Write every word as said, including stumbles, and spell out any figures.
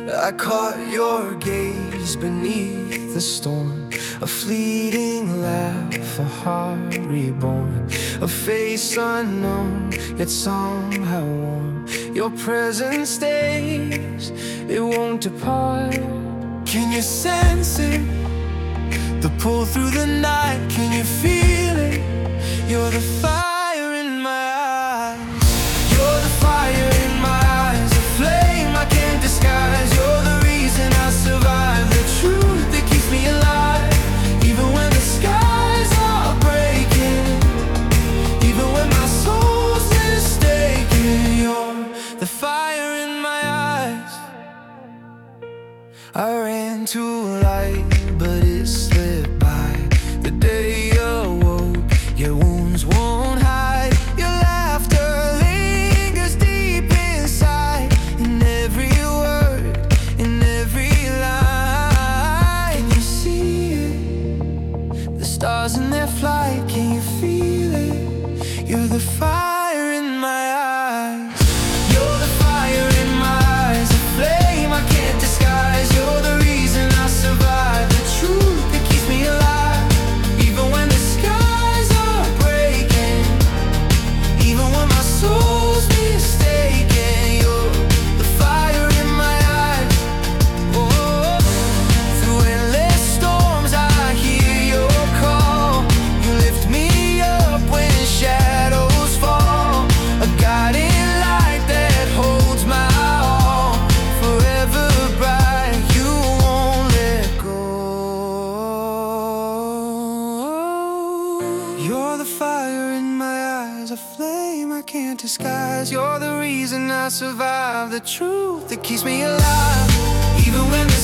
I caught your gaze beneath the storm, a fleeting laugh, a heart reborn, a face unknown, yet somehow warm. Your presence stays, it won't depart. Can you sense it? The pull through the night, can you feel it? You're the fire in my eyes. You're the fire in my eyes, a flame I can't disguise. You're the reason I survive, the truth that keeps me alive. Even when the skies are breaking, even when my soul's mistaken, you're the fire in my eyes. I ran to light, but it slipped by. The day awoke, your wounds won't hide. Your laughter lingers deep inside, in every word, in every line. Can you see it? The stars in their flight, can you feel it? You're the fire in my eyes. You're the fire in my eyes, a flame I can't disguise. You're the reason I survive, the truth that keeps me alive. Even when the skies are breaking, even when my soul's mistaken, you're the fire in my eyes. Oh, through endless storms I hear your call. You lift me up when shadows fall, a guiding light that holds my all. Forever bright, you won't let go. You're the fire in my eyes, a flame I can't disguise. You're the reason I survive, the truth that keeps me alive. Even when